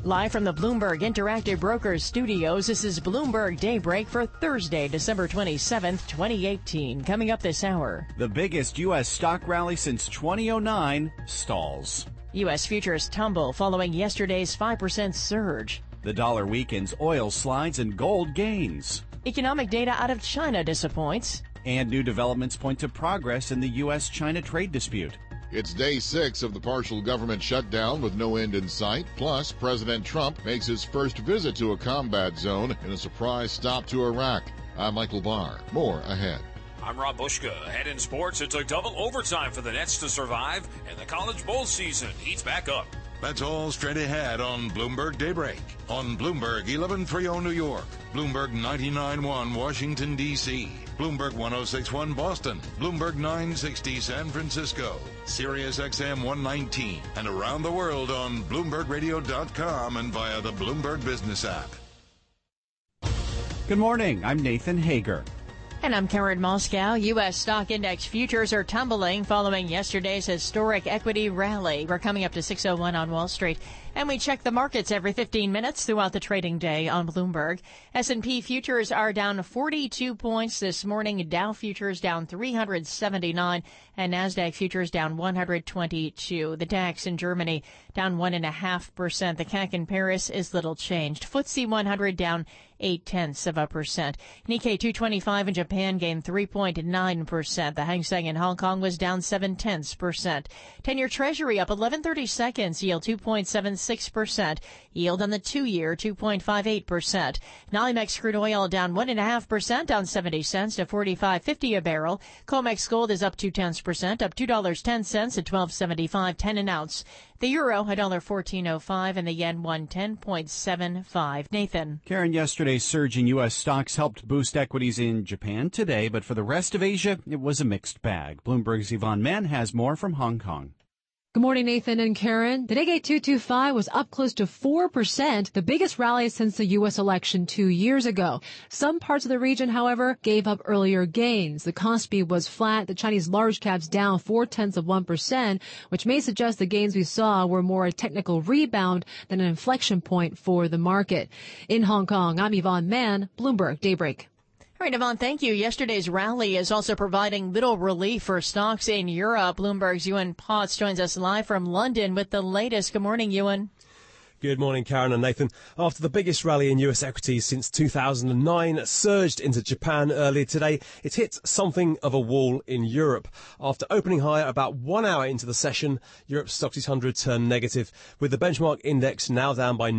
Live from the Bloomberg Interactive Brokers studios, this is Bloomberg Daybreak for Thursday, December 27th, 2018. Coming up this hour. The biggest U.S. stock rally since 2009 stalls. U.S. futures tumble following yesterday's 5% surge. The dollar weakens, oil slides, and gold gains. Economic data out of China disappoints. And new developments point to progress in the U.S.-China trade dispute. It's day 6 of the partial government shutdown with no end in sight. Plus, President Trump makes his first visit to a combat zone in a surprise stop to Iraq. I'm Michael Barr. More ahead. I'm Rob Bushka. Ahead in sports, it took double overtime for the Nets to survive, and the college bowl season heats back up. That's all straight ahead on Bloomberg Daybreak. On Bloomberg 1130 New York, Bloomberg 99.1 Washington, D.C., Bloomberg 106.1 Boston, Bloomberg 960 San Francisco, Sirius XM 119, and around the world on BloombergRadio.com and via the Bloomberg Business app. Good morning. I'm Nathan Hager. And I'm Karen Moscow. U.S. stock index futures are tumbling following yesterday's historic equity rally. We're coming up to 6:01 on Wall Street. And we check the markets every 15 minutes throughout the trading day on Bloomberg. S&P futures are down 42 points this morning. Dow futures down 379 and NASDAQ futures down 122. The DAX in Germany down 1.5%. The CAC in Paris is little changed. FTSE 100 down 0.8%. Nikkei 225 in Japan gained 3.9%. The Hang Seng in Hong Kong was down 0.7%. 10-year Treasury up 11/30 seconds, yield 2.76%. Yield on the 2-year 2.58%. NYMEX crude oil down 1.5%, down 70 cents to $45.50 a barrel. COMEX gold is up 0.2%, up $2.10 at $12.75.10 an ounce. The euro $1.1405 and the yen 110.75. Nathan. Karen, yesterday's surge in U.S. stocks helped boost equities in Japan today, but for the rest of Asia, it was a mixed bag. Bloomberg's Yvonne Mann has more from Hong Kong. Good morning, Nathan and Karen. The Nikkei 225 was up close to 4%, the biggest rally since the U.S. election 2 years ago. Some parts of the region, however, gave up earlier gains. The Kospi was flat, the Chinese large caps down 0.4%, which may suggest the gains we saw were more a technical rebound than an inflection point for the market. In Hong Kong, I'm Yvonne Mann, Bloomberg Daybreak. All right, Yvonne, thank you. Yesterday's rally is also providing little relief for stocks in Europe. Bloomberg's Ewan Potts joins us live from London with the latest. Good morning, Ewan. Good morning, Karen and Nathan. After the biggest rally in US equities since 2009 surged into Japan earlier today, it hit something of a wall in Europe. After opening higher about 1 hour into the session, Europe's Stoxx 600 turned negative, with the benchmark index now down by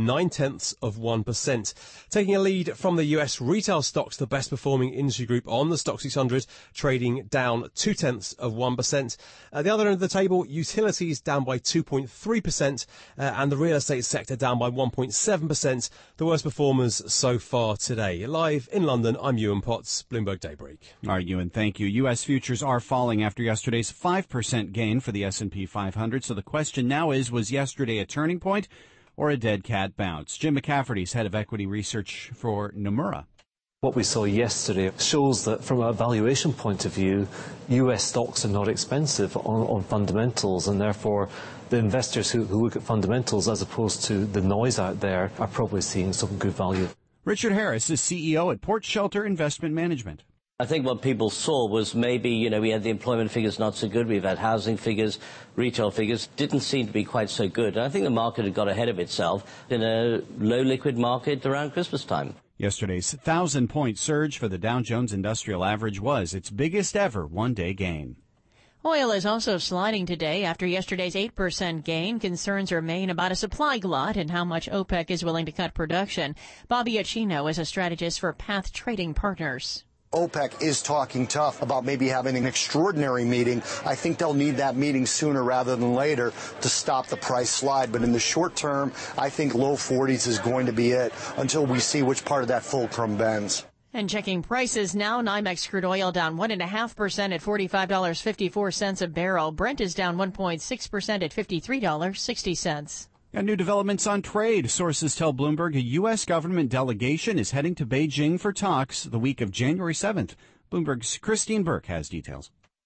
0.9%. Taking a lead from the US retail stocks, the best performing industry group on the Stoxx 600, trading down 0.2%. At the other end of the table, utilities down by 2.3%, and the real estate sector down by 1.7%, the worst performers so far today. Live in London, I'm Ewan Potts, Bloomberg Daybreak. All right, Ewan, thank you. U.S. futures are falling after yesterday's 5% gain for the S&P 500. So the question now is, was yesterday a turning point or a dead cat bounce? Jim McCafferty's head of equity research for Nomura. What we saw yesterday shows that from a valuation point of view, US stocks are not expensive on fundamentals, and therefore the investors who look at fundamentals as opposed to the noise out there are probably seeing some good value. Richard Harris is CEO at Port Shelter Investment Management. I think what people saw was maybe, we had the employment figures not so good. We've had housing figures, retail figures, didn't seem to be quite so good. And I think the market had got ahead of itself in a low liquid market around Christmas time. Yesterday's 1,000-point surge for the Dow Jones Industrial Average was its biggest ever one-day gain. Oil is also sliding today after yesterday's 8% gain. Concerns remain about a supply glut and how much OPEC is willing to cut production. Bobby Acino is a strategist for Path Trading Partners. OPEC is talking tough about maybe having an extraordinary meeting. I think they'll need that meeting sooner rather than later to stop the price slide. But in the short term, I think low 40s is going to be it until we see which part of that fulcrum bends. And checking prices now, NYMEX crude oil down 1.5% at $45.54 a barrel. Brent is down 1.6% at $53.60. And new developments on trade. Sources tell Bloomberg a U.S. government delegation is heading to Beijing for talks the week of January 7th. Bloomberg's Christine Burke has details.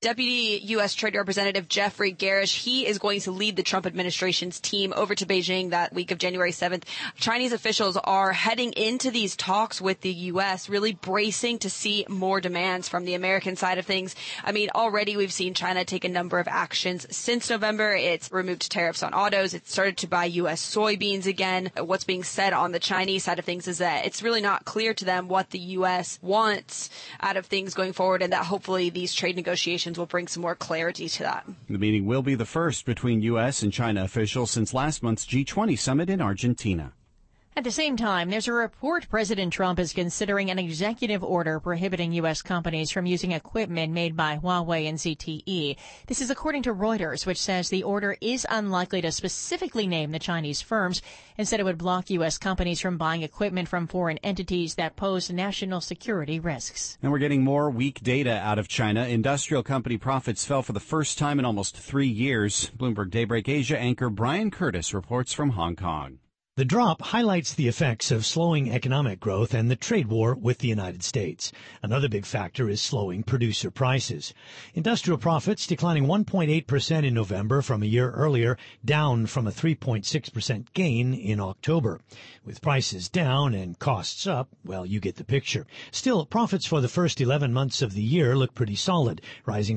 Deputy U.S. Trade Representative Jeffrey Garish, he is going to lead the Trump administration's team over to Beijing that week of January 7th. Chinese officials are heading into these talks with the U.S., really bracing to see more demands from the American side of things. I mean, already we've seen China take a number of actions since November. It's removed tariffs on autos. It started to buy U.S. soybeans again. What's being said on the Chinese side of things is that it's really not clear to them what the U.S. wants out of things going forward, and that hopefully these trade negotiations will bring some more clarity to that. The meeting will be the first between U.S. and China officials since last month's G20 summit in Argentina. At the same time, there's a report President Trump is considering an executive order prohibiting U.S. companies from using equipment made by Huawei and ZTE. This is according to Reuters, which says the order is unlikely to specifically name the Chinese firms. Instead, it would block U.S. companies from buying equipment from foreign entities that pose national security risks. And we're getting more weak data out of China. Industrial company profits fell for the first time in almost 3 years. Bloomberg Daybreak Asia anchor Brian Curtis reports from Hong Kong. The drop highlights the effects of slowing economic growth and the trade war with the United States. Another big factor is slowing producer prices. Industrial profits declining 1.8% in November from a year earlier, down from a 3.6% gain in October. With prices down and costs up, well, you get the picture. Still, profits for the first 11 months of the year look pretty solid, rising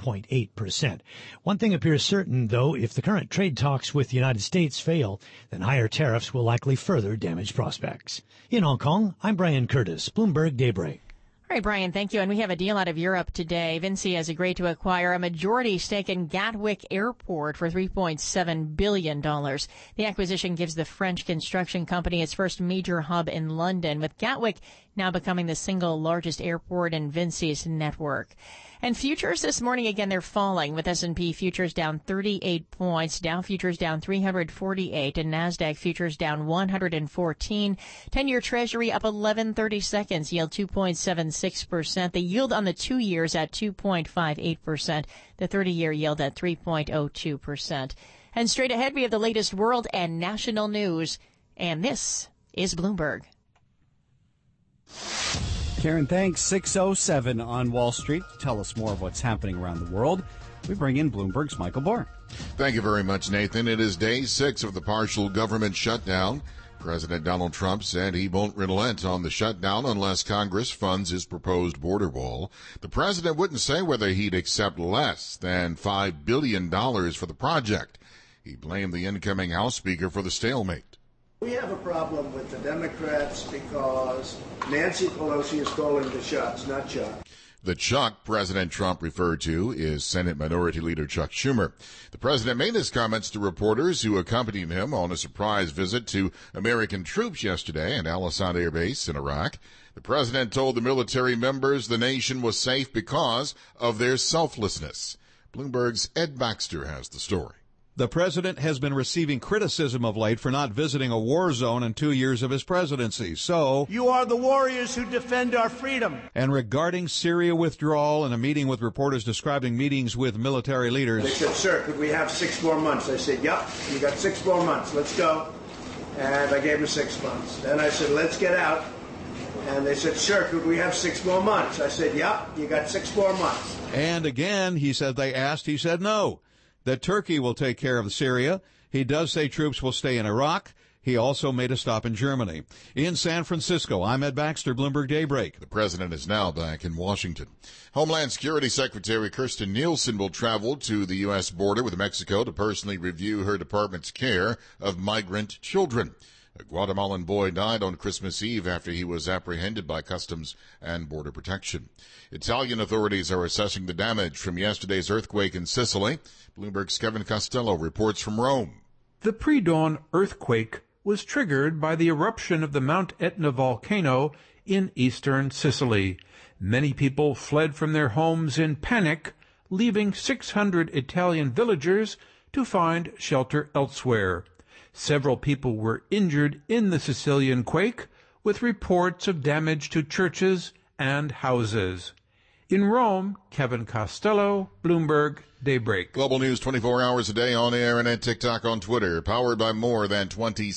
11.8%. One thing appears certain, though, if the current trade talks with the United States fail, then higher tariffs will likely further damage prospects. In Hong Kong, I'm Brian Curtis, Bloomberg Daybreak. All right, Brian, thank you. And we have a deal out of Europe today. Vinci has agreed to acquire a majority stake in Gatwick Airport for $3.7 billion. The acquisition gives the French construction company its first major hub in London, with Gatwick now becoming the single largest airport in Vinci's network. And futures this morning, again, they're falling, with S&P futures down 38 points, Dow futures down 348, and NASDAQ futures down 114. 10-year Treasury up 11/32, yield 2.76%. The yield on the 2 years at 2.58%. The 30-year yield at 3.02%. And straight ahead, we have the latest world and national news. And this is Bloomberg. Karen, thanks. 6:07 on Wall Street. To tell us more of what's happening around the world, we bring in Bloomberg's Michael Barr. Thank you very much, Nathan. It is day 6 of the partial government shutdown. President Donald Trump said he won't relent on the shutdown unless Congress funds his proposed border wall. The president wouldn't say whether he'd accept less than $5 billion for the project. He blamed the incoming House Speaker for the stalemate. We have a problem with the Democrats because Nancy Pelosi is calling the shots, not Chuck. The Chuck President Trump referred to is Senate Minority Leader Chuck Schumer. The president made his comments to reporters who accompanied him on a surprise visit to American troops yesterday at Al Asad Air Base in Iraq. The president told the military members the nation was safe because of their selflessness. Bloomberg's Ed Baxter has the story. The president has been receiving criticism of late for not visiting a war zone in 2 years of his presidency. So, you are the warriors who defend our freedom. And regarding Syria withdrawal and a meeting with reporters describing meetings with military leaders. They said, sir, could we have 6 more months? I said, yep, you got 6 more months. Let's go. And I gave them 6 months. Then I said, let's get out. And they said, sir, could we have 6 more months? I said, yep, you got 6 more months. And again, he said they asked, he said no. That Turkey will take care of Syria. He does say troops will stay in Iraq. He also made a stop in Germany. In San Francisco, I'm Ed Baxter, Bloomberg Daybreak. The president is now back in Washington. Homeland Security Secretary Kirstjen Nielsen will travel to the U.S. border with Mexico to personally review her department's care of migrant children. A Guatemalan boy died on Christmas Eve after he was apprehended by Customs and Border Protection. Italian authorities are assessing the damage from yesterday's earthquake in Sicily. Bloomberg's Kevin Costello reports from Rome. The pre-dawn earthquake was triggered by the eruption of the Mount Etna volcano in eastern Sicily. Many people fled from their homes in panic, leaving 600 Italian villagers to find shelter elsewhere. Several people were injured in the Sicilian quake, with reports of damage to churches and houses. In Rome, Kevin Costello, Bloomberg Daybreak. Global News 24 hours a day on air and at TikTok, on Twitter. Powered by more than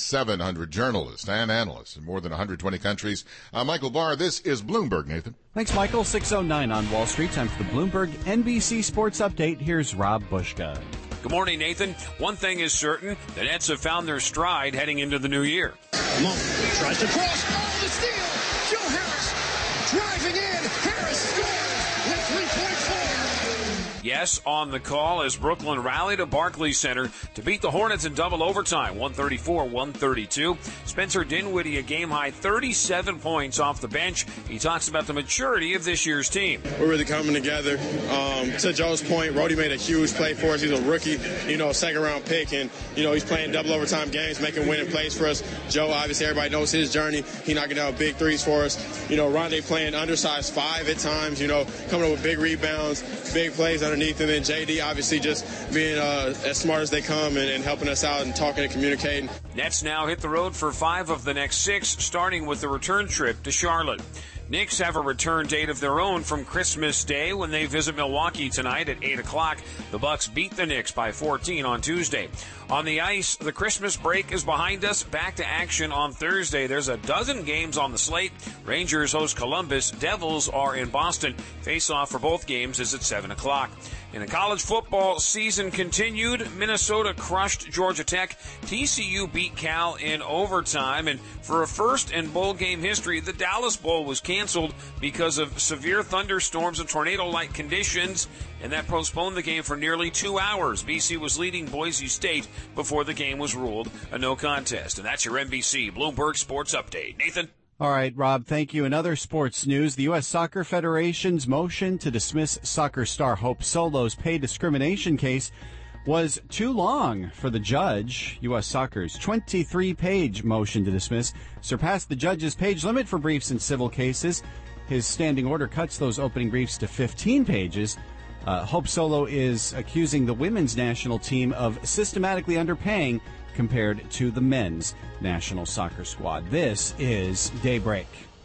2,700 journalists and analysts in more than 120 countries. I'm Michael Barr. This is Bloomberg, Nathan. Thanks, Michael. 6:09 on Wall Street. Time for the Bloomberg NBC Sports Update. Here's Rob Bushka. Good morning, Nathan. One thing is certain, the Nets have found their stride heading into the new year. Monk tries to cross. Oh, the steal! Joe Harris driving in. Harris scores with 3.4. Yes, on the call as Brooklyn rallied at Barclays Center to beat the Hornets in double overtime, 134-132. Spencer Dinwiddie, a game-high 37 points off the bench. He talks about the maturity of this year's team. We're really coming together. To Joe's point, Rody made a huge play for us. He's a rookie, second-round pick, and, he's playing double overtime games, making winning plays for us. Joe, obviously, everybody knows his journey. He knocking down big threes for us. Rondé playing undersized 5 at times, coming up with big rebounds, big plays underneath, and then JD obviously just being as smart as they come and helping us out and talking and communicating. Nets now hit the road for 5 of the next 6, starting with the return trip to Charlotte. Knicks have a return date of their own from Christmas Day when they visit Milwaukee tonight at 8 o'clock. The Bucks beat the Knicks by 14 on Tuesday. On the ice, the Christmas break is behind us. Back to action on Thursday. There's a dozen games on the slate. Rangers host Columbus. Devils are in Boston. Face-off for both games is at 7 o'clock. In the college football season continued, Minnesota crushed Georgia Tech. TCU beat Cal in overtime. And for a first in bowl game history, the Dallas Bowl was canceled because of severe thunderstorms and tornado-like conditions, and that postponed the game for nearly 2 hours. BC was leading Boise State before the game was ruled a no contest. And that's your NBC Bloomberg Sports Update. Nathan? All right, Rob, thank you. In other sports news, the U.S. Soccer Federation's motion to dismiss soccer star Hope Solo's pay discrimination case was too long for the judge. U.S. Soccer's 23-page motion to dismiss surpassed the judge's page limit for briefs in civil cases. His standing order cuts those opening briefs to 15 pages. Hope Solo is accusing the women's national team of systematically underpaying compared to the men's national soccer squad. This is Daybreak.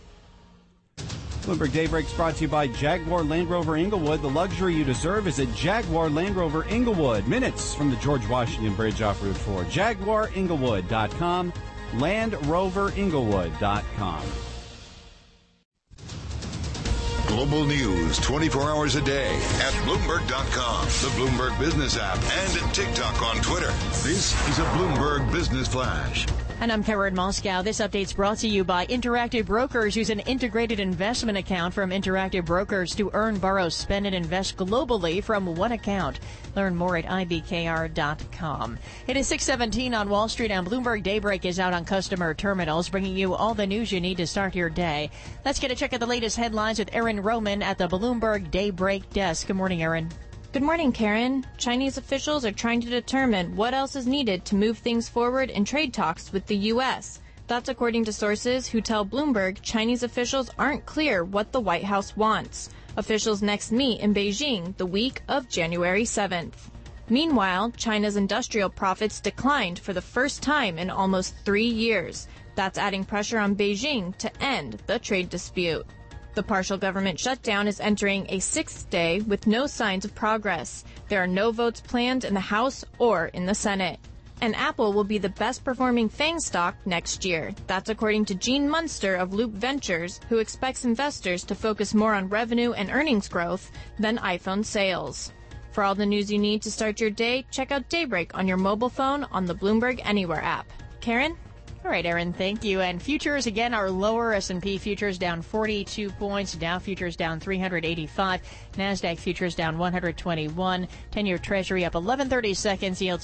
Bloomberg Daybreak is brought to you by Jaguar Land Rover Inglewood. The luxury you deserve is at Jaguar Land Rover Inglewood. Minutes from the George Washington Bridge off Route 4. JaguarInglewood.com. LandRoverInglewood.com. Global news 24 hours a day at Bloomberg.com, the Bloomberg Business app, and at TikTok on Twitter. This is a Bloomberg Business Flash. And I'm Karen Moscow. This update's brought to you by Interactive Brokers. Use an integrated investment account from Interactive Brokers to earn, borrow, spend, and invest globally from one account. Learn more at ibkr.com. It is 6:17 on Wall Street, and Bloomberg Daybreak is out on customer terminals, bringing you all the news you need to start your day. Let's get a check of the latest headlines with Erin Roman at the Bloomberg Daybreak desk. Good morning, Erin. Good morning, Karen. Chinese officials are trying to determine what else is needed to move things forward in trade talks with the U.S. That's according to sources who tell Bloomberg Chinese officials aren't clear what the White House wants. Officials next meet in Beijing the week of January 7th. Meanwhile, China's industrial profits declined for the first time in almost 3 years. That's adding pressure on Beijing to end the trade dispute. The partial government shutdown is entering a 6th day with no signs of progress. There are no votes planned in the House or in the Senate. And Apple will be the best performing FANG stock next year. That's according to Gene Munster of Loop Ventures, who expects investors to focus more on revenue and earnings growth than iPhone sales. For all the news you need to start your day, check out Daybreak on your mobile phone on the Bloomberg Anywhere app. Karen? All right, Erin, thank you. And futures, again, are lower. S&P futures down 42 points. Dow futures down 385. NASDAQ futures down 121. 10-year Treasury up 11/30 seconds. Yield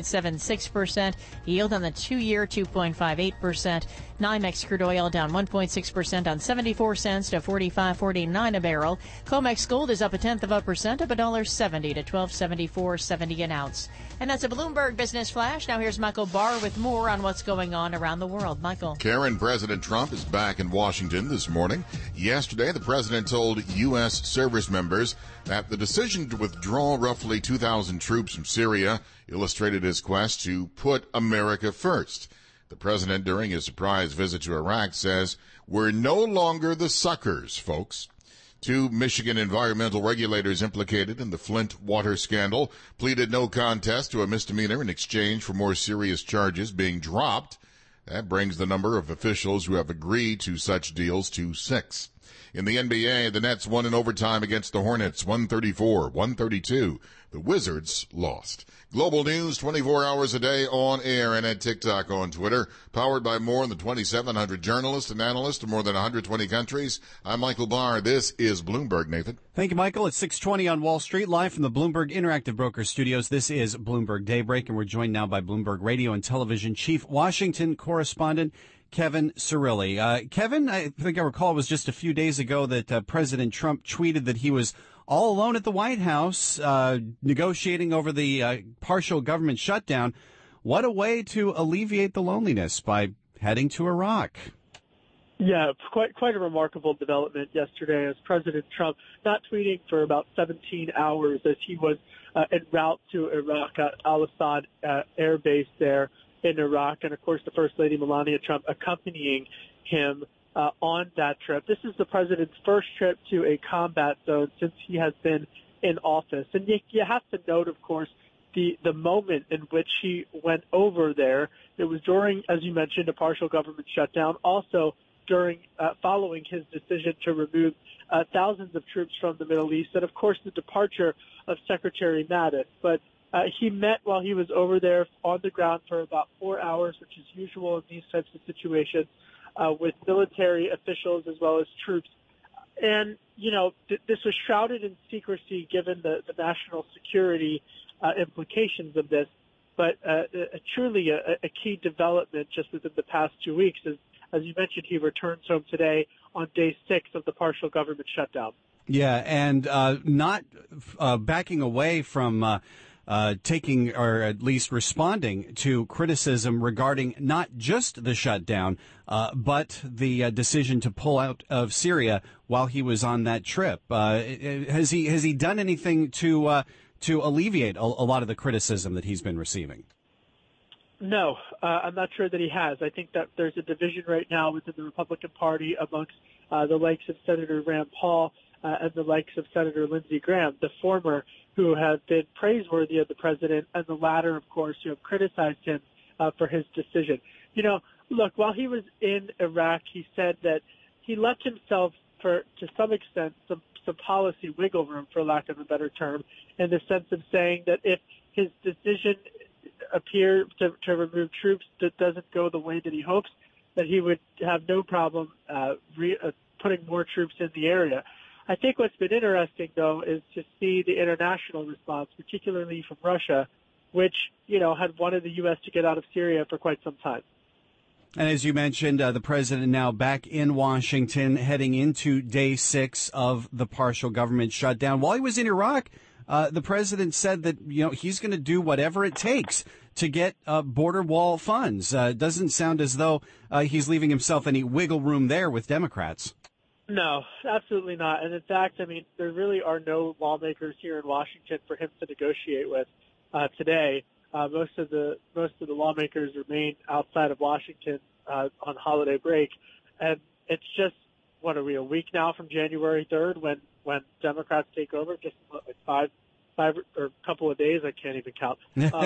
2.76%. Yield on the 2-year 2.58%. NYMEX crude oil down 1.6% on 74 cents to 45.49 a barrel. COMEX gold is up 0.1%, up $1.70 to 12.74.70 an ounce. And that's a Bloomberg Business Flash. Now here's Michael Barr with more on what's going on around the world. Michael. Karen, President Trump is back in Washington this morning. Yesterday, the president told U.S. service members that the decision to withdraw roughly 2,000 troops from Syria illustrated his quest to put America first. The president, during his surprise visit to Iraq, says, "We're no longer the suckers, folks." Two Michigan environmental regulators implicated in the Flint water scandal pleaded no contest to a misdemeanor in exchange for more serious charges being dropped. That brings the number of officials who have agreed to such deals to 6. In the NBA, the Nets won in overtime against the Hornets, 134-132. The Wizards lost. Global news 24 hours a day on air and at TikTok on Twitter. Powered by more than 2,700 journalists and analysts in more than 120 countries. I'm Michael Barr. This is Bloomberg, Nathan. Thank you, Michael. It's 6:20 on Wall Street, live from the Bloomberg Interactive Brokers Studios. This is Bloomberg Daybreak, and we're joined now by Bloomberg Radio and Television Chief Washington Correspondent Kevin Cirilli. Kevin, I think I recall it was just a few days ago that President Trump tweeted that he was all alone at the White House negotiating over the partial government shutdown. What a way to alleviate the loneliness by heading to Iraq. Yeah, quite a remarkable development yesterday as President Trump not tweeting for about 17 hours as he was en route to Iraq at Al-Assad Air Base there in Iraq, and of course the First Lady Melania Trump accompanying him on that trip. This is the president's first trip to a combat zone since he has been in office. And you have to note, of course, the moment in which he went over there. It was during, as you mentioned, a partial government shutdown. Also during following his decision to remove thousands of troops from the Middle East, and of course the departure of Secretary Mattis. But he met while he was over there on the ground for about 4 hours, which is usual in these types of situations, with military officials as well as troops. And, you know, this was shrouded in secrecy given the national security implications of this. But truly a key development just within the past 2 weeks is, as you mentioned, he returns home today on day 6 of the partial government shutdown. Yeah, and not backing away from taking or at least responding to criticism regarding not just the shutdown, but the decision to pull out of Syria while he was on that trip. Has he done anything to alleviate a lot of the criticism that he's been receiving? No, I'm not sure that he has. I think that there's a division right now within the Republican Party amongst the likes of Senator Rand Paul and the likes of Senator Lindsey Graham, the former who have been praiseworthy of the president, and the latter, of course, who have criticized him for his decision. You know, look, while he was in Iraq, he said that he left himself to some extent, some policy wiggle room, for lack of a better term, in the sense of saying that if his decision appear to remove troops that doesn't go the way that he hopes, that he would have no problem putting more troops in the area. I think what's been interesting, though, is to see the international response, particularly from Russia, which, you know, had wanted the U.S. to get out of Syria for quite some time. And as you mentioned, the president now back in Washington, heading into day 6 of the partial government shutdown. While he was in Iraq, the president said that, you know, he's going to do whatever it takes to get border wall funds. Doesn't sound as though he's leaving himself any wiggle room there with Democrats. No, absolutely not. And in fact, I mean, there really are no lawmakers here in Washington for him to negotiate with today. Most of the lawmakers remain outside of Washington on holiday break, and it's just what are we, a week now from January 3rd when Democrats take over? Just like five or a couple of days. I can't even count.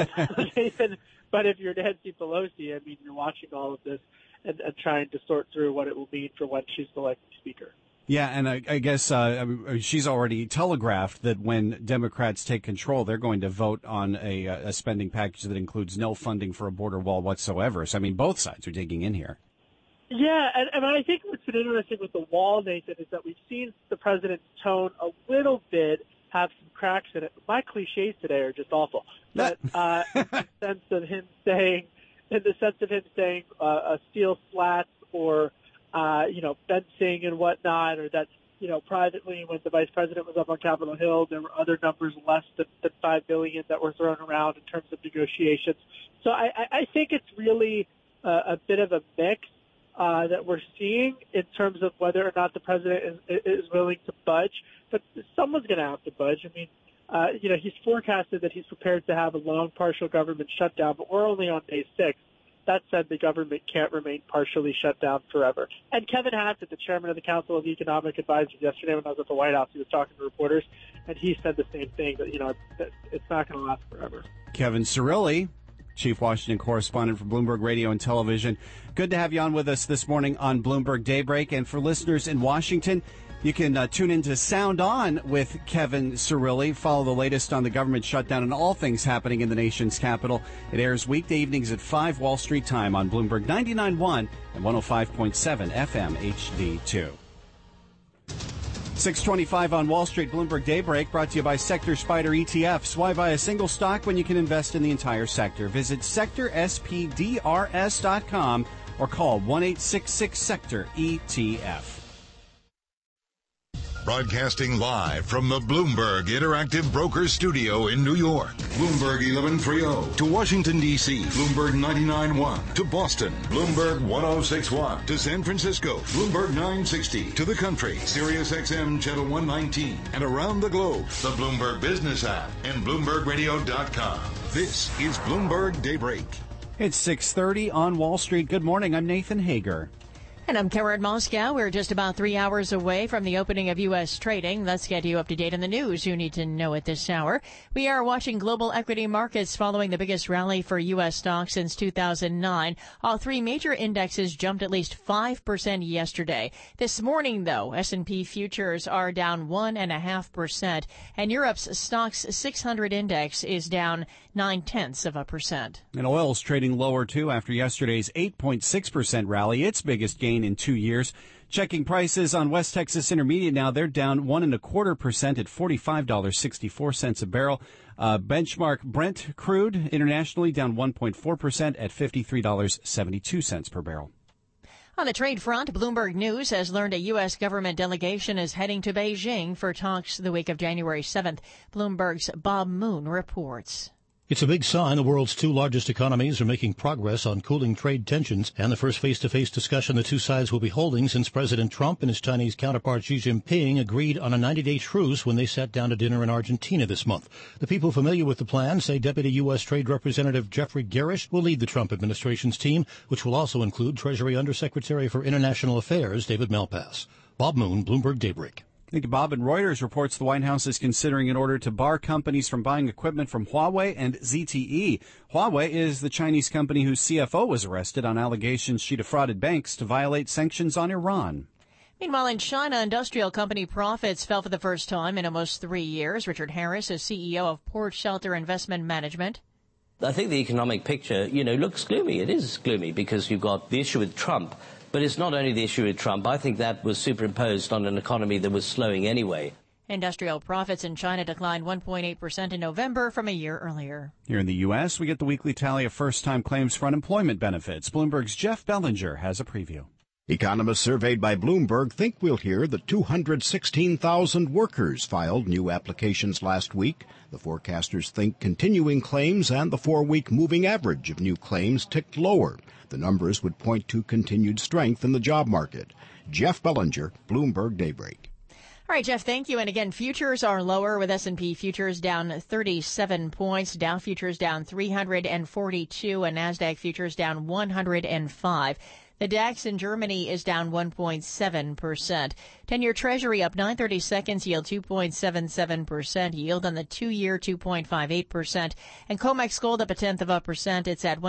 But if you're Nancy Pelosi, I mean, you're watching all of this and trying to sort through what it will mean for when she's elected speaker. Yeah, and I guess she's already telegraphed that when Democrats take control, they're going to vote on a spending package that includes no funding for a border wall whatsoever. So, I mean, both sides are digging in here. Yeah, and I think what's been interesting with the wall, Nathan, is that we've seen the president's tone a little bit have some cracks in it. My cliches today are just awful. But in the sense of him saying steel slats or fencing and whatnot, or that, you know, privately when the vice president was up on Capitol Hill, there were other numbers less than $5 billion that were thrown around in terms of negotiations. So I think it's really a bit of a mix that we're seeing in terms of whether or not the president is willing to budge. But someone's going to have to budge. I mean, he's forecasted that he's prepared to have a long partial government shutdown, but we're only on day 6. That said, the government can't remain partially shut down forever. And Kevin Hassett, the chairman of the Council of Economic Advisors, yesterday when I was at the White House, he was talking to reporters, and he said the same thing, that it's not going to last forever. Kevin Cirilli, Chief Washington Correspondent for Bloomberg Radio and Television. Good to have you on with us this morning on Bloomberg Daybreak. And for listeners in Washington, you can tune in to Sound On with Kevin Cirilli. Follow the latest on the government shutdown and all things happening in the nation's capital. It airs weekday evenings at 5 Wall Street time on Bloomberg 99.1 and 105.7 FM HD2. 625 on Wall Street, Bloomberg Daybreak, brought to you by Sector Spider ETFs. Why buy a single stock when you can invest in the entire sector? Visit sectorspdrs.com or call 1-866-SECTOR-ETF. Broadcasting live from the Bloomberg Interactive Brokers Studio in New York. Bloomberg 1130 to Washington, D.C. Bloomberg 99.1 to Boston. Bloomberg 106.1 to San Francisco. Bloomberg 960 to the country. Sirius XM Channel 119 and around the globe. The Bloomberg Business app and BloombergRadio.com. This is Bloomberg Daybreak. It's 6:30 on Wall Street. Good morning. I'm Nathan Hager. And I'm Karen Moscow. We're just about 3 hours away from the opening of U.S. trading. Let's get you up to date on the news you need to know at this hour. We are watching global equity markets following the biggest rally for U.S. stocks since 2009. All three major indexes jumped at least 5% yesterday. This morning, though, S&P futures are down 1.5%, and Europe's Stoxx 600 index is down 0.9%. And oil's trading lower, too, after yesterday's 8.6% rally, its biggest gain in 2 years. Checking prices on West Texas Intermediate now, they're down 1.25% at $45.64 a barrel. Benchmark Brent crude internationally down 1.4% at $53.72 per barrel. On the trade front, Bloomberg News has learned a U.S. government delegation is heading to Beijing for talks the week of January 7th. Bloomberg's Bob Moon reports. It's a big sign the world's two largest economies are making progress on cooling trade tensions and the first face-to-face discussion the two sides will be holding since President Trump and his Chinese counterpart Xi Jinping agreed on a 90-day truce when they sat down to dinner in Argentina this month. The people familiar with the plan say Deputy U.S. Trade Representative Jeffrey Garish will lead the Trump administration's team, which will also include Treasury Undersecretary for International Affairs David Malpass. Bob Moon, Bloomberg Daybreak. Thank you, Bob. And Reuters reports the White House is considering an order to bar companies from buying equipment from Huawei and ZTE. Huawei is the Chinese company whose CFO was arrested on allegations she defrauded banks to violate sanctions on Iran. Meanwhile, in China, industrial company profits fell for the first time in almost 3 years. Richard Harris is CEO of Port Shelter Investment Management. I think the economic picture, looks gloomy. It is gloomy because you've got the issue with Trump. But it's not only the issue with Trump. I think that was superimposed on an economy that was slowing anyway. Industrial profits in China declined 1.8% in November from a year earlier. Here in the U.S., we get the weekly tally of first-time claims for unemployment benefits. Bloomberg's Jeff Bellinger has a preview. Economists surveyed by Bloomberg think we'll hear that 216,000 workers filed new applications last week. The forecasters think continuing claims and the 4-week moving average of new claims ticked lower. The numbers would point to continued strength in the job market. Jeff Bellinger, Bloomberg Daybreak. All right, Jeff, thank you. And again, futures are lower with S&P futures down 37 points, Dow futures down 342, and NASDAQ futures down 105. The DAX in Germany is down 1.7%. 10-year Treasury up 9/32, yield 2.77%. Yield on the 2-year 2.58%. And COMEX gold up 0.1%. It's at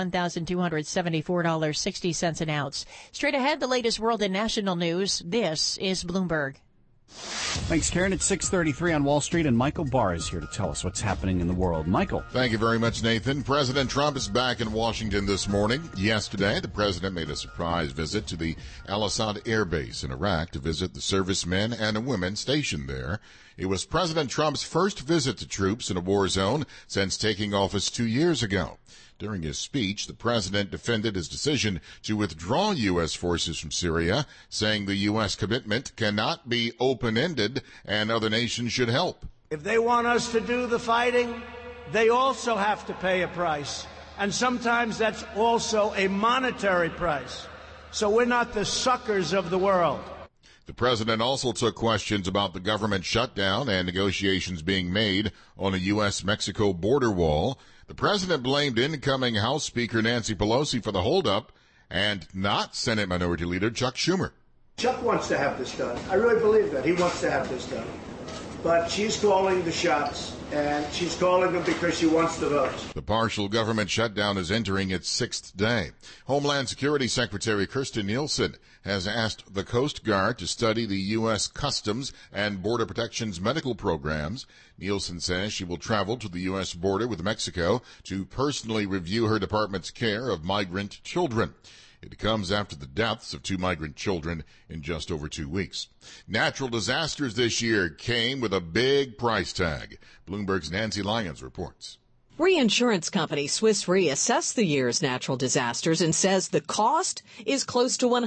$1,274.60 an ounce. Straight ahead, the latest world and national news. This is Bloomberg. Thanks, Karen. It's 6:33 on Wall Street, and Michael Barr is here to tell us what's happening in the world. Michael. Thank you very much, Nathan. President Trump is back in Washington this morning. Yesterday, the president made a surprise visit to the Al-Assad Air Base in Iraq to visit the servicemen and women stationed there. It was President Trump's first visit to troops in a war zone since taking office 2 years ago. During his speech, the president defended his decision to withdraw U.S. forces from Syria, saying the U.S. commitment cannot be open-ended and other nations should help. If they want us to do the fighting, they also have to pay a price. And sometimes that's also a monetary price. So we're not the suckers of the world. The president also took questions about the government shutdown and negotiations being made on a U.S.-Mexico border wall. The president blamed incoming House Speaker Nancy Pelosi for the holdup and not Senate Minority Leader Chuck Schumer. Chuck wants to have this done. I really believe that. He wants to have this done. But she's calling the shots, and she's calling them because she wants the votes. The partial government shutdown is entering its 6th day. Homeland Security Secretary Kirstjen Nielsen has asked the Coast Guard to study the U.S. Customs and Border Protection's medical programs. Nielsen says she will travel to the U.S. border with Mexico to personally review her department's care of migrant children. It comes after the deaths of 2 migrant children in just over 2 weeks. Natural disasters this year came with a big price tag. Bloomberg's Nancy Lyons reports. Reinsurance company Swiss Re assessed the year's natural disasters and says the cost is close to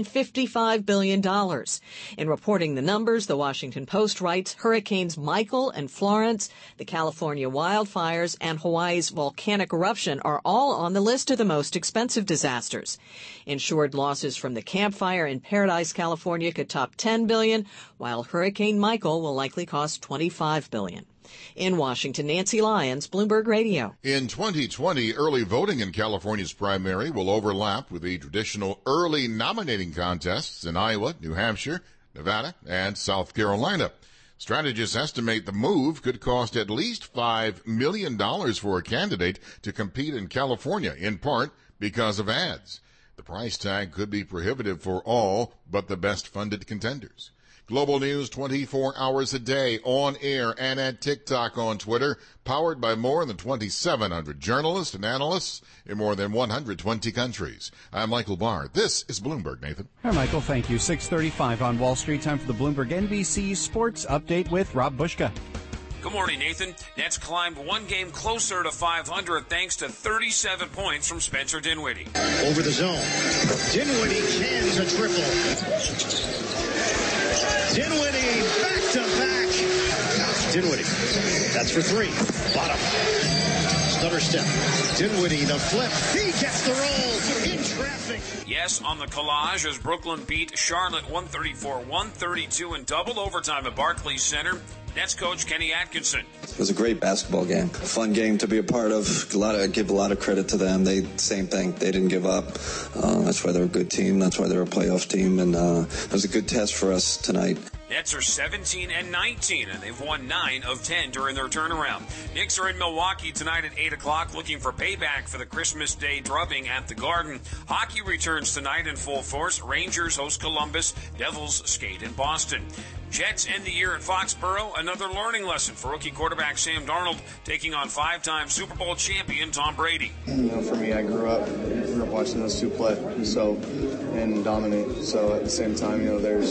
$155 billion. In reporting the numbers, the Washington Post writes Hurricanes Michael and Florence, the California wildfires, and Hawaii's volcanic eruption are all on the list of the most expensive disasters. Insured losses from the Camp Fire in Paradise, California could top $10 billion, while Hurricane Michael will likely cost $25 billion. In Washington, Nancy Lyons, Bloomberg Radio. In 2020, early voting in California's primary will overlap with the traditional early nominating contests in Iowa, New Hampshire, Nevada, and South Carolina. Strategists estimate the move could cost at least $5 million for a candidate to compete in California, in part because of ads. The price tag could be prohibitive for all but the best-funded contenders. Global news 24 hours a day, on air and at TikTok, on Twitter, powered by more than 2,700 journalists and analysts in more than 120 countries. I'm Michael Barr. This is Bloomberg, Nathan. Hi, Michael. Thank you. 6:35 on Wall Street. Time for the Bloomberg NBC Sports Update with Rob Bushka. Good morning, Nathan. Nets climbed 1 game closer to 500 thanks to 37 points from Spencer Dinwiddie. Over the zone. Dinwiddie cans a triple. Dinwiddie back-to-back. Dinwiddie, that's for 3. Bottom. Stutter step. Dinwiddie, the flip. He gets the roll in traffic. Yes, on the collage as Brooklyn beat Charlotte 134-132 in double overtime at Barclays Center. Nets coach Kenny Atkinson. It was a great basketball game. A fun game to be a part of. Give a lot of credit to them. Same thing. They didn't give up. That's why they're a good team. That's why they're a playoff team. And it was a good test for us tonight. Nets are 17-19, and they've won 9 of 10 during their turnaround. Knicks are in Milwaukee tonight at 8 o'clock looking for payback for the Christmas Day drubbing at the Garden. Hockey returns tonight in full force. Rangers host Columbus. Devils skate in Boston. Jets end the year at Foxborough. Another learning lesson for rookie quarterback Sam Darnold taking on 5-time Super Bowl champion Tom Brady. For me, I grew up watching those two play and dominate. So at the same time,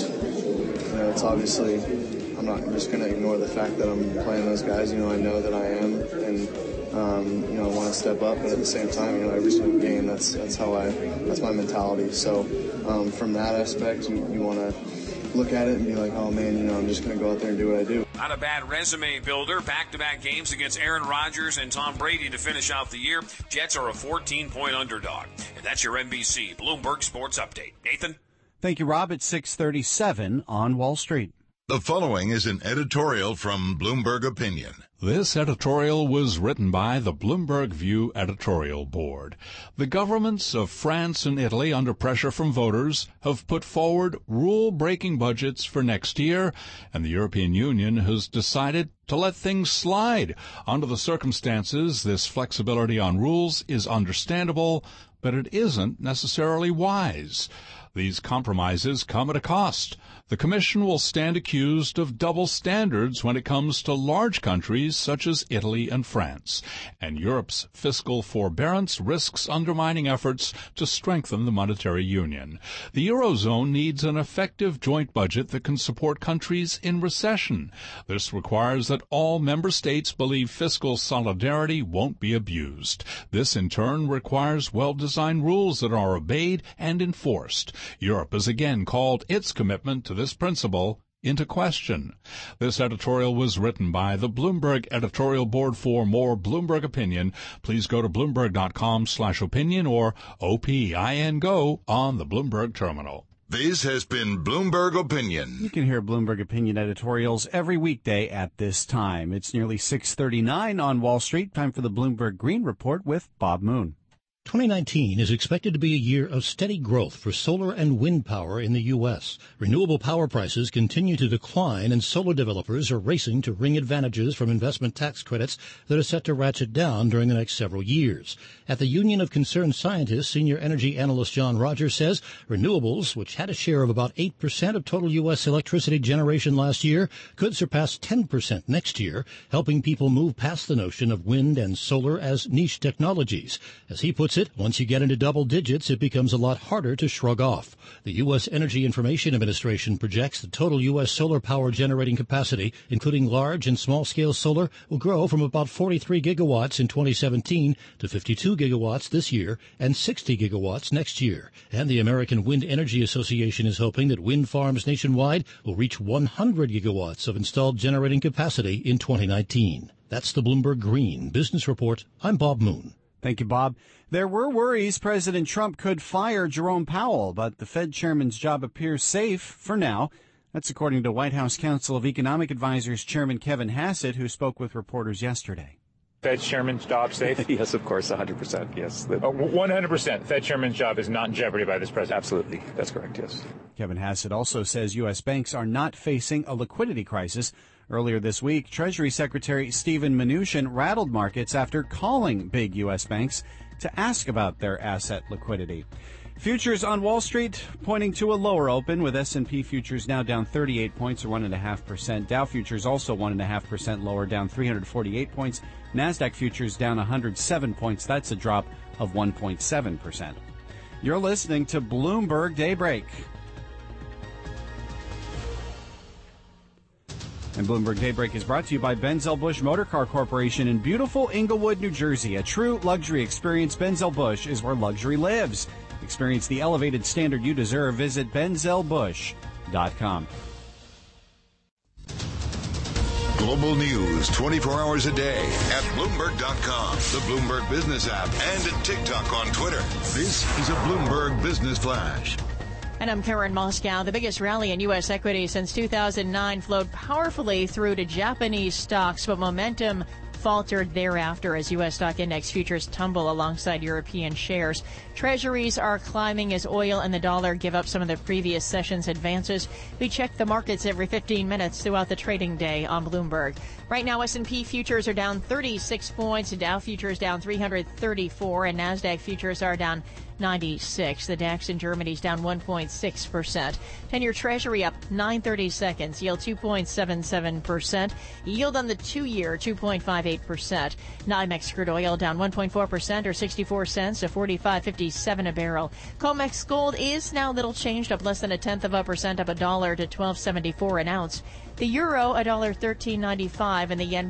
it's obviously, I'm not just going to ignore the fact that I'm playing those guys. I know that I am, and I want to step up. But at the same time, every single game, that's my mentality. So from that aspect, you want to look at it and be like, oh man, I'm just going to go out there and do what I do. Not a bad resume builder. Back-to-back games against Aaron Rodgers and Tom Brady to finish out the year. Jets are a 14-point underdog. And that's your NBC Bloomberg Sports Update. Nathan? Thank you, Rob. At 6:37 on Wall Street. The following is an editorial from Bloomberg Opinion. This editorial was written by the Bloomberg View editorial board. The governments of France and Italy, under pressure from voters, have put forward rule-breaking budgets for next year, and the European Union has decided to let things slide. Under the circumstances, this flexibility on rules is understandable, but it isn't necessarily wise. These compromises come at a cost. The Commission will stand accused of double standards when it comes to large countries such as Italy and France, and Europe's fiscal forbearance risks undermining efforts to strengthen the monetary union. The Eurozone needs an effective joint budget that can support countries in recession. This requires that all member states believe fiscal solidarity won't be abused. This, in turn, requires well-designed rules that are obeyed and enforced. Europe has again called its commitment to this principle into question. This editorial was written by the Bloomberg editorial board. For more Bloomberg Opinion, please go to Bloomberg.com/opinion or OPIN Go on the Bloomberg terminal. This has been Bloomberg Opinion. You can hear Bloomberg Opinion editorials every weekday at this time. It's nearly 6:39 on Wall Street. Time for the Bloomberg Green Report with Bob Moon. 2019 is expected to be a year of steady growth for solar and wind power in the U.S. Renewable power prices continue to decline, and solar developers are racing to wring advantages from investment tax credits that are set to ratchet down during the next several years. At the Union of Concerned Scientists, senior energy analyst John Rogers says renewables, which had a share of about 8% of total U.S. electricity generation last year, could surpass 10% next year, helping people move past the notion of wind and solar as niche technologies. As he puts it, once you get into double digits, it becomes a lot harder to shrug off. The U.S. Energy Information Administration projects the total U.S. solar power generating capacity, including large and small-scale solar, will grow from about 43 gigawatts in 2017 to 52 gigawatts this year and 60 gigawatts next year. And the American Wind Energy Association is hoping that wind farms nationwide will reach 100 gigawatts of installed generating capacity in 2019. That's the Bloomberg Green Business Report. I'm Bob Moon. Thank you, Bob. There were worries President Trump could fire Jerome Powell, but the Fed chairman's job appears safe for now. That's according to White House Council of Economic Advisors Chairman Kevin Hassett, who spoke with reporters yesterday. Fed chairman's job safe? Yes, of course, 100%, yes. 100%. Fed chairman's job is not in jeopardy by this president? Absolutely. That's correct, yes. Kevin Hassett also says U.S. banks are not facing a liquidity crisis. Earlier this week, Treasury Secretary Steven Mnuchin rattled markets after calling big U.S. banks to ask about their asset liquidity. Futures on Wall Street pointing to a lower open, with S&P futures now down 38 points or 1.5%. Dow futures also 1.5% lower, down 348 points. NASDAQ futures down 107 points. That's a drop of 1.7%. You're listening to Bloomberg Daybreak. And Bloomberg Daybreak is brought to you by Benzel-Busch Motorcar Corporation in beautiful Englewood, New Jersey. A true luxury experience. Benzel-Busch is where luxury lives. Experience the elevated standard you deserve. Visit benzelbusch.com. Global news 24 hours a day at Bloomberg.com, the Bloomberg Business app, and at TikTok on Twitter. This is a Bloomberg Business Flash. And I'm Karen Moscow. The biggest rally in U.S. equity since 2009 flowed powerfully through to Japanese stocks, but momentum faltered thereafter as U.S. stock index futures tumble alongside European shares. Treasuries are climbing as oil and the dollar give up some of the previous session's advances. We check the markets every 15 minutes throughout the trading day on Bloomberg. Right now, S&P futures are down 36 points, Dow futures down 334, and NASDAQ futures are down 96. The DAX in Germany is down 1.6%. 10-year Treasury up 9/32, yield 2.77%. Yield on the 2-year 2.58%. NYMEX crude oil down 1.4% or 64 cents to 45.57 a barrel. COMEX gold is now little changed, up less than 0.1%, up $1 to 12.74 an ounce. The euro $1.1395 and the yen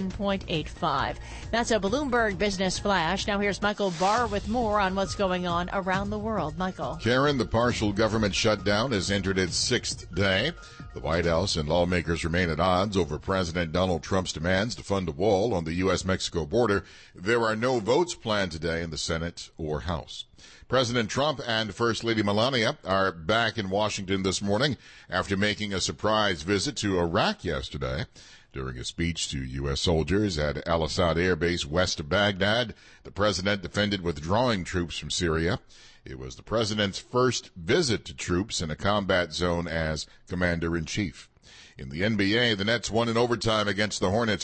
110.85. That's a Bloomberg Business Flash. Now here's Michael Barr with more on what's going on around the world. Michael. Karen, the partial government shutdown has entered its 6th day. The White House and lawmakers remain at odds over President Donald Trump's demands to fund a wall on the U.S.-Mexico border. There are no votes planned today in the Senate or House. President Trump and First Lady Melania are back in Washington this morning after making a surprise visit to Iraq yesterday. During a speech to U.S. soldiers at Al-Assad Air Base west of Baghdad, the president defended withdrawing troops from Syria. It was the president's first visit to troops in a combat zone as commander-in-chief. In the NBA, the Nets won in overtime against the Hornets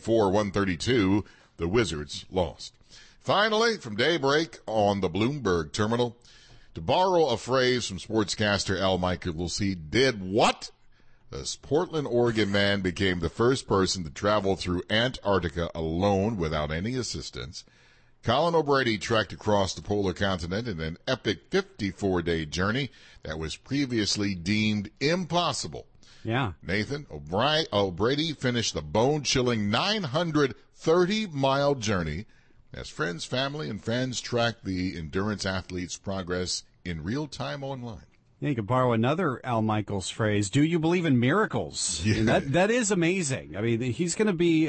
134-132. The Wizards lost. Finally, from Daybreak on the Bloomberg terminal, to borrow a phrase from sportscaster Al Michael, did what? This Portland, Oregon man became the first person to travel through Antarctica alone without any assistance. Colin O'Brady trekked across the polar continent in an epic 54-day journey that was previously deemed impossible. Yeah. Nathan O'Brady finished the bone-chilling 930-mile journey as friends, family, and friends track the endurance athlete's progress in real time online. Yeah, you could borrow another Al Michaels phrase. Do you believe in miracles? Yeah. And that is amazing. I mean, he's going to be,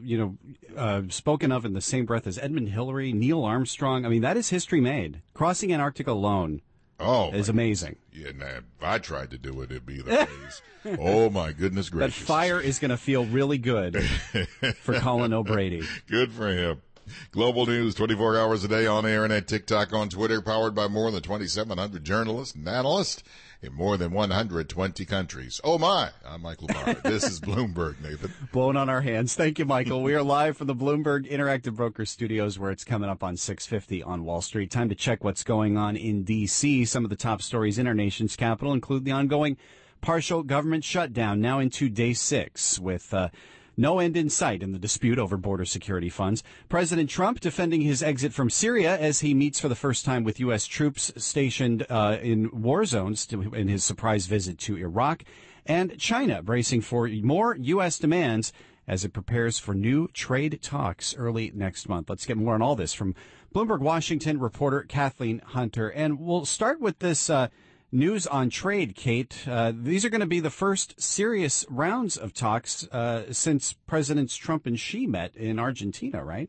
spoken of in the same breath as Edmund Hillary, Neil Armstrong. I mean, that is history made. Crossing Antarctica alone. is amazing. Yeah, now, if I tried to do it, it'd be the phase. Oh, my goodness gracious. That fire is going to feel really good for Colin O'Brady. Good for him. Global News 24 hours a day on air and at TikTok, on Twitter, powered by more than 2,700 journalists and analysts in more than 120 countries. Oh, my. I'm Michael Barr. This is Bloomberg, Nathan. Blowing on our hands. Thank you, Michael. We are live from the Bloomberg Interactive Brokers Studios, where it's coming up on 6:50 on Wall Street. Time to check what's going on in D.C. Some of the top stories in our nation's capital include the ongoing partial government shutdown, now into day 6, with no end in sight in the dispute over border security funds. President Trump defending his exit from Syria as he meets for the first time with U.S. troops stationed in war zones in his surprise visit to Iraq. And China bracing for more U.S. demands as it prepares for new trade talks early next month. Let's get more on all this from Bloomberg Washington reporter Kathleen Hunter. And we'll start with this news on trade, Kate. These are going to be the first serious rounds of talks since Presidents Trump and Xi met in Argentina, right?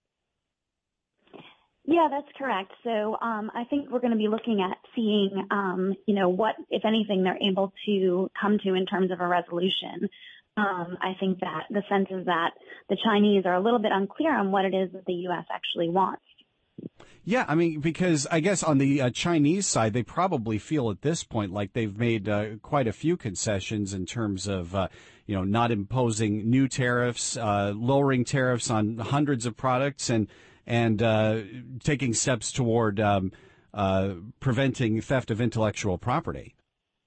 Yeah, that's correct. So I think we're going to be looking at seeing, what, if anything, they're able to come to in terms of a resolution. I think that the sense is that the Chinese are a little bit unclear on what it is that the U.S. actually wants. Yeah, I mean, because I guess on the Chinese side, they probably feel at this point like they've made quite a few concessions in terms of, not imposing new tariffs, lowering tariffs on hundreds of products, and taking steps toward preventing theft of intellectual property.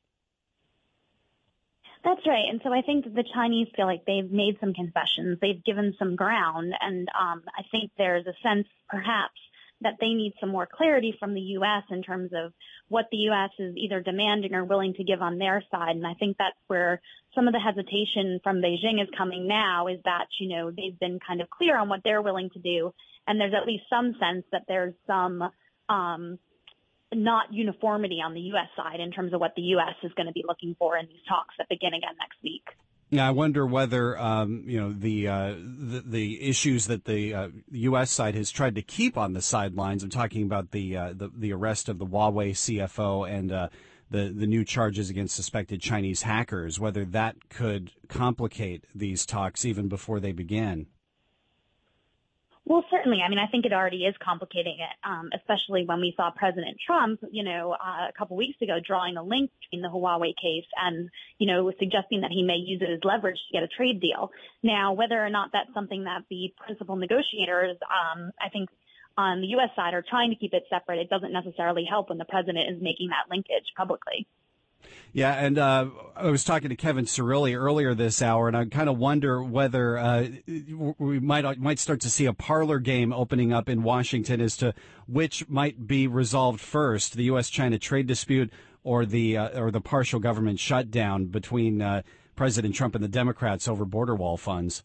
That's right. And so I think that the Chinese feel like they've made some concessions. They've given some ground. And I think there's a sense, perhaps, that they need some more clarity from the U.S. in terms of what the U.S. is either demanding or willing to give on their side. And I think that's where some of the hesitation from Beijing is coming now, is that, they've been kind of clear on what they're willing to do. And there's at least some sense that there's some not uniformity on the U.S. side in terms of what the U.S. is going to be looking for in these talks that begin again next week. Yeah, I wonder whether the issues that the U.S. side has tried to keep on the sidelines. I'm talking about the arrest of the Huawei CFO and the new charges against suspected Chinese hackers. Whether that could complicate these talks even before they begin. Well, certainly. I mean, I think it already is complicating it, especially when we saw President Trump, a couple weeks ago drawing a link between the Huawei case and, suggesting that he may use it as leverage to get a trade deal. Now, whether or not that's something that the principal negotiators, I think on the U.S. side are trying to keep it separate, it doesn't necessarily help when the president is making that linkage publicly. Yeah, and I was talking to Kevin Cirilli earlier this hour, and I kind of wonder whether we might start to see a parlor game opening up in Washington as to which might be resolved first: the U.S.-China trade dispute or the partial government shutdown between President Trump and the Democrats over border wall funds.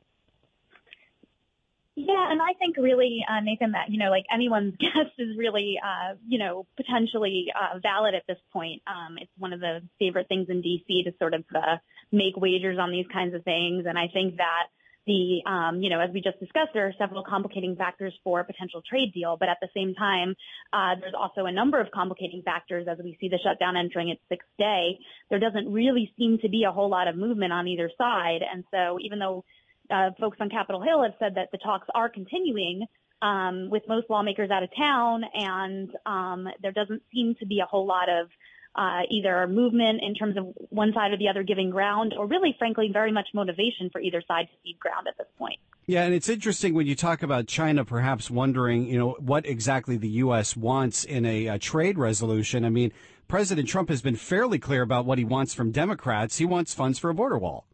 Yeah, and I think really, Nathan, that, anyone's guess is really, potentially valid at this point. It's one of the favorite things in D.C. to sort of make wagers on these kinds of things. And I think that as we just discussed, there are several complicating factors for a potential trade deal. But at the same time, there's also a number of complicating factors as we see the shutdown entering its 6th day. There doesn't really seem to be a whole lot of movement on either side. And so even though folks on Capitol Hill have said that the talks are continuing with most lawmakers out of town, and there doesn't seem to be a whole lot of either movement in terms of one side or the other giving ground, or really, frankly, very much motivation for either side to cede ground at this point. Yeah, and it's interesting when you talk about China perhaps wondering, what exactly the U.S. wants in a trade resolution. I mean, President Trump has been fairly clear about what he wants from Democrats. He wants funds for a border wall.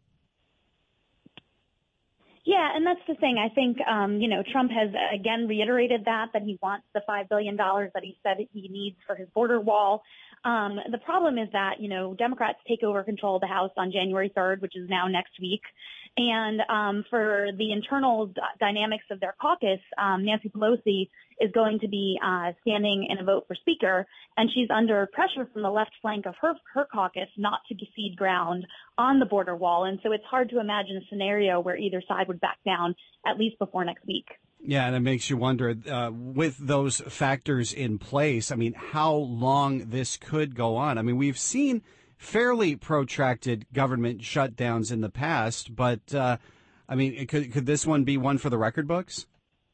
Yeah, and that's the thing. I think, Trump has again reiterated that he wants the $5 billion that he said he needs for his border wall. The problem is that, Democrats take over control of the House on January 3rd, which is now next week. And for the internal dynamics of their caucus, Nancy Pelosi is going to be standing in a vote for Speaker, and she's under pressure from the left flank of her caucus not to cede ground on the border wall. And so it's hard to imagine a scenario where either side would back down, at least before next week. Yeah, and it makes you wonder, with those factors in place, I mean, how long this could go on. I mean, we've seen fairly protracted government shutdowns in the past, but, I mean, could this one be one for the record books?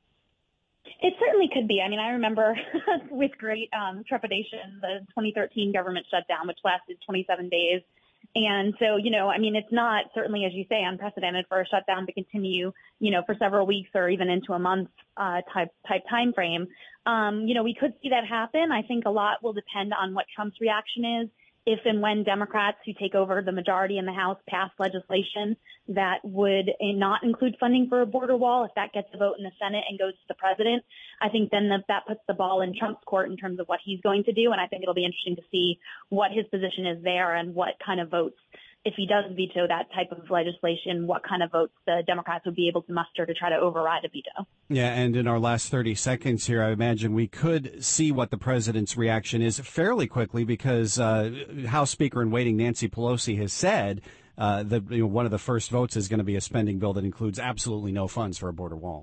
It certainly could be. I mean, I remember with great trepidation the 2013 government shutdown, which lasted 27 days. And so, you know, I mean, it's not certainly, as you say, unprecedented for a shutdown to continue, you know, for several weeks or even into a month type time frame. You know, we could see that happen. I think a lot will depend on what Trump's reaction is. If and when Democrats who take over the majority in the House pass legislation that would not include funding for a border wall, if that gets a vote in the Senate and goes to the president, I think then that puts the ball in Trump's court in terms of what he's going to do. And I think it'll be interesting to see what his position is there and what kind of votes, if he does veto that type of legislation, what kind of votes the Democrats would be able to muster to try to override a veto. Yeah, and in our last 30 seconds here, I imagine we could see what the president's reaction is fairly quickly because House Speaker in waiting Nancy Pelosi has said that one of the first votes is going to be a spending bill that includes absolutely no funds for a border wall.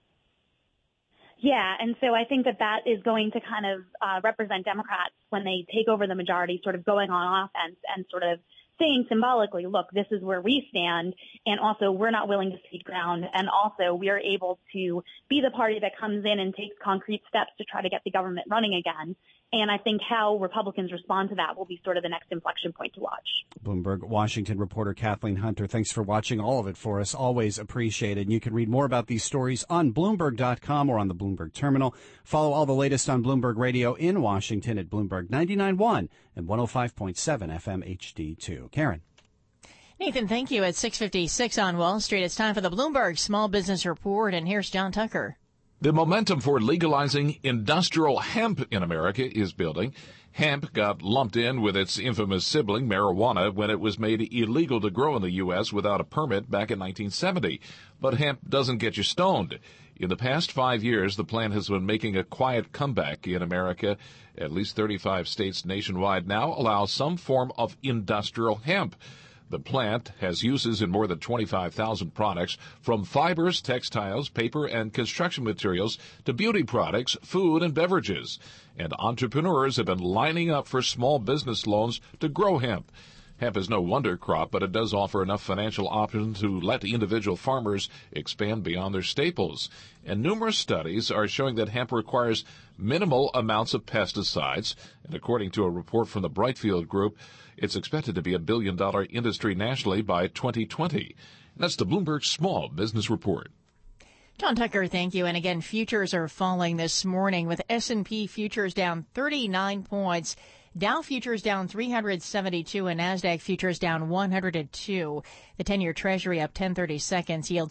Yeah, and so I think that is going to kind of represent Democrats when they take over the majority, sort of going on offense and sort of saying symbolically, look, this is where we stand, and also we're not willing to cede ground, and also we are able to be the party that comes in and takes concrete steps to try to get the government running again. And I think how Republicans respond to that will be sort of the next inflection point to watch. Bloomberg Washington reporter Kathleen Hunter, thanks for watching all of it for us. Always appreciated. And you can read more about these stories on Bloomberg.com or on the Bloomberg Terminal. Follow all the latest on Bloomberg Radio in Washington at Bloomberg 99.1 and 105.7 FM HD2. Karen. Nathan, thank you. At 6:56 on Wall Street, it's time for the Bloomberg Small Business Report, and here's John Tucker. The momentum for legalizing industrial hemp in America is building. Hemp got lumped in with its infamous sibling, marijuana, when it was made illegal to grow in the U.S. without a permit back in 1970. But hemp doesn't get you stoned. In the past 5 years, the plant has been making a quiet comeback in America. At least 35 states nationwide now allow some form of industrial hemp. The plant has uses in more than 25,000 products, from fibers, textiles, paper, and construction materials to beauty products, food, and beverages. And entrepreneurs have been lining up for small business loans to grow hemp. Hemp is no wonder crop, but it does offer enough financial options to let individual farmers expand beyond their staples. And numerous studies are showing that hemp requires minimal amounts of pesticides. And according to a report from the Brightfield Group, it's expected to be a billion-dollar industry nationally by 2020. That's the Bloomberg Small Business Report. John Tucker, thank you. And again, futures are falling this morning with S&P futures down 39 points. Dow futures down 372 and NASDAQ futures down 102. The 10-year Treasury up 10/32, yield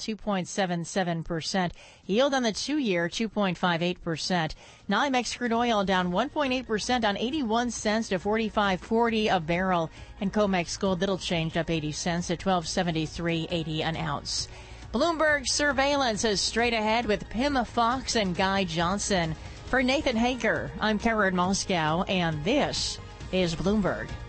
2.77%. Yield on the 2-year 2.58%. NYMEX crude oil down 1.8% on 81 cents to 45.40 a barrel. And COMEX gold little changed up 80 cents to 1273.80 an ounce. Bloomberg Surveillance is straight ahead with Pim Fox and Guy Johnson. For Nathan Hager, I'm Karen Moscow, and this is Bloomberg.